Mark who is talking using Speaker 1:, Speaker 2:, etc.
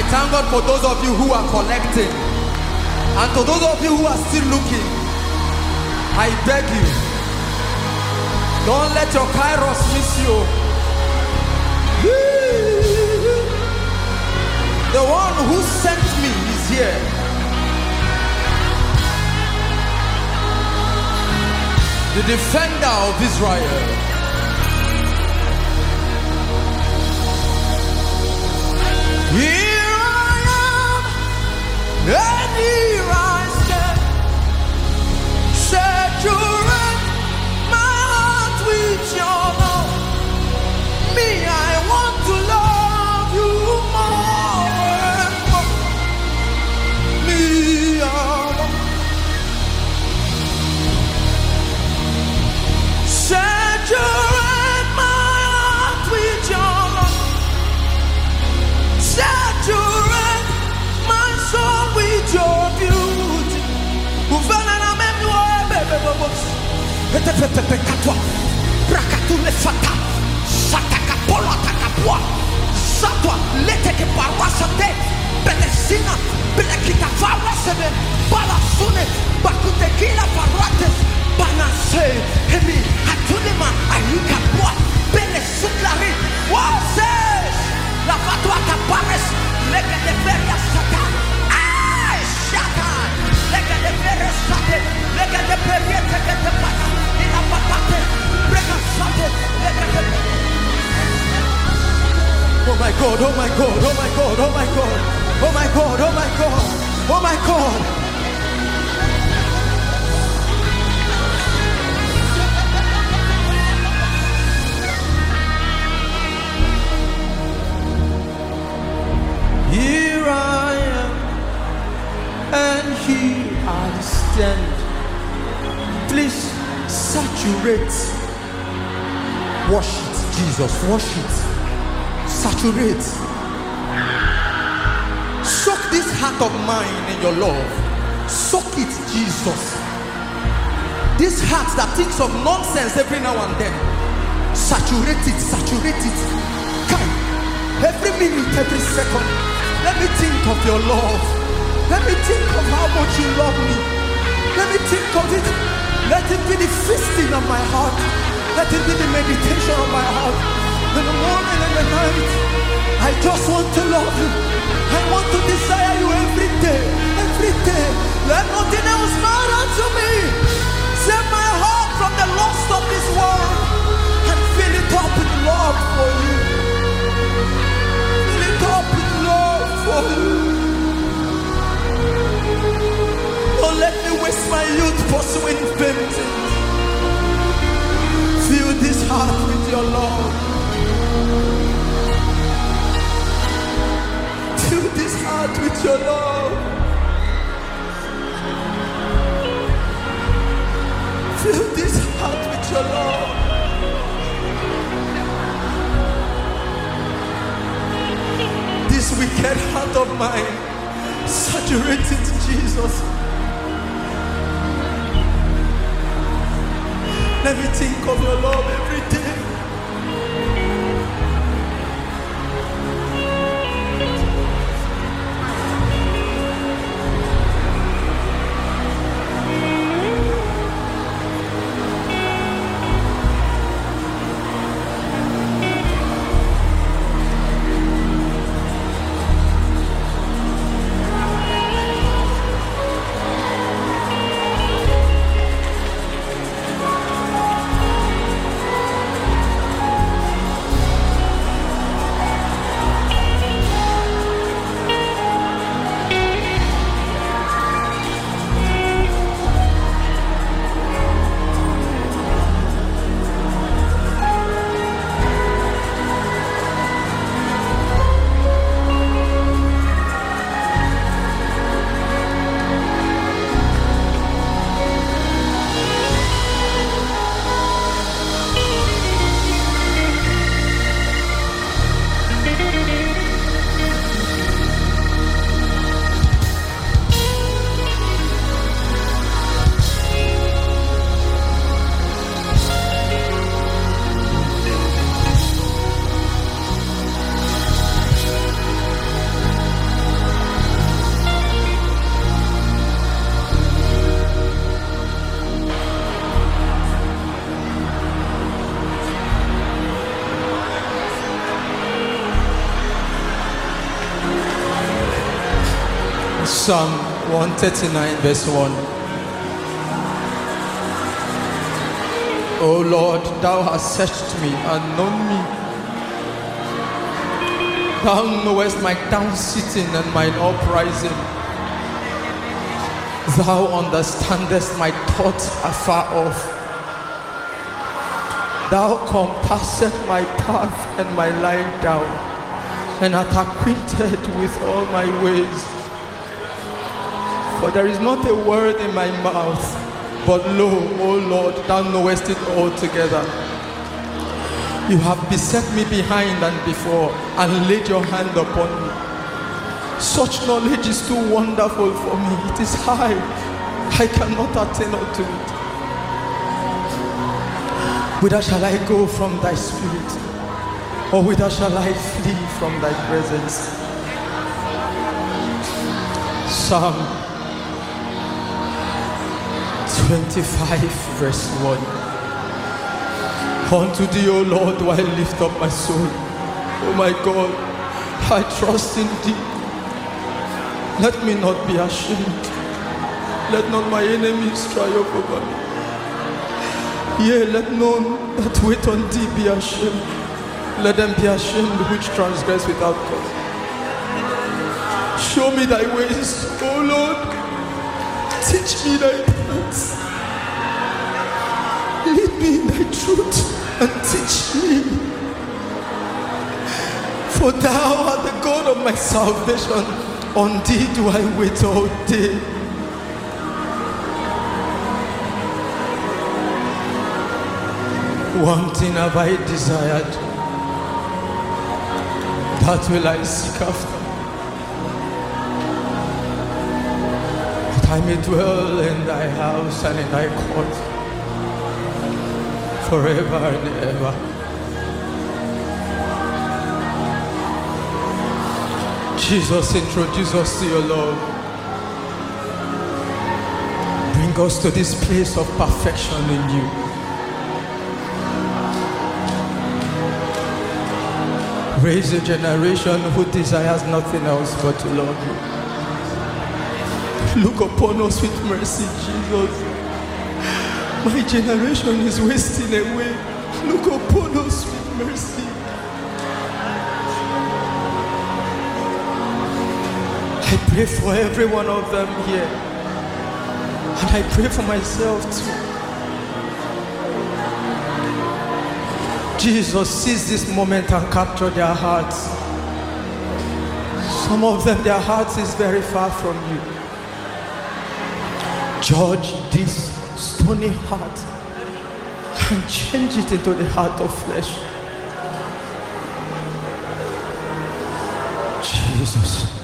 Speaker 1: thank God for those of you who are collecting. And to those of you who are still looking, I beg you, don't let your kairos miss you. The one who sent me is here. The defender of Israel. Here I am, and here I stand. Saturate my heart with your love. Me, I want to love you more and more. Me, saturate my heart with your love. Saturate my soul with your beauty. Uvana memnoa bebe bobos. Etepepepe katwa. Brakatule fata. Sataka polo takapwa. Satwa leteke parwasate. Bedesina. Belekita farwasebe. Balasune. Bakutekila parwates. Banase. Hemi. Hatulima. Ayuka pwa. Bele sutlari. Woses. La fatwa kapares. Lega de feria sata. Ay, shata. Lega de feria sata. Lega de feria teke te pata. Ina patate. Brega sata. Lega de. Oh my God, oh my God, oh my God, oh my God. Oh my God, oh my God. Oh my God. Here I am, and here I stand. Please saturate. Wash it, Jesus, wash it. Saturate. Soak this heart of mine in your love. Soak it, Jesus. This heart that thinks of nonsense every now and then. Saturate it, saturate it. Come, every minute, every second. Let me think of your love. Let me think of how much you love me. Let me think of it. Let it be the feasting of my heart. Let it be the meditation of my heart. In the morning and the night, I just want to love you. I want to desire you every day. Every day. Let nothing else matter to me. Save my heart from the lust of this world and fill it up with love for you. Fill it up with love for you. Don't let me waste my youth pursuing fame. Fill this heart with your love. Fill this heart with your love. Fill this heart with your love. This wicked heart of mine, saturate it, Jesus. Let me think of your love every day. Psalm 139 verse 1. O Lord, thou hast searched me and known me. Thou knowest my down sitting and mine uprising. Thou understandest my thoughts afar off. Thou compassest my path and my lying down, and art acquainted with all my ways. For there is not a word in my mouth, but lo, O Lord, thou knowest it altogether. You have beset me behind and before, and laid your hand upon me. Such knowledge is too wonderful for me. It is high. I cannot attain unto it. Whither shall I go from thy spirit? Or whither shall I flee from thy presence? Psalm 25 verse 1. Unto thee, O Lord, do I lift up my soul. O my God, I trust in thee. Let me not be ashamed. Let not my enemies triumph over me. Yea, let none that wait on thee be ashamed. Let them be ashamed which transgress without cause. Show me thy ways, O Lord. Teach me thy paths. Lead me in thy truth and teach me. For thou art the God of my salvation. On thee do I wait all day. One thing have I desired, that will I seek after, that I may dwell in thy house and in thy court forever and ever. Jesus, introduce us to your love. Bring us to this place of perfection in you. Raise a generation who desires nothing else but to love you. Look upon us with mercy, Jesus. My generation is wasting away. Look upon us with mercy. I pray for every one of them here. And I pray for myself too. Jesus, seize this moment and capture their hearts. Some of them, their hearts is very far from you. Judge this stony heart and change it into the heart of flesh. Jesus.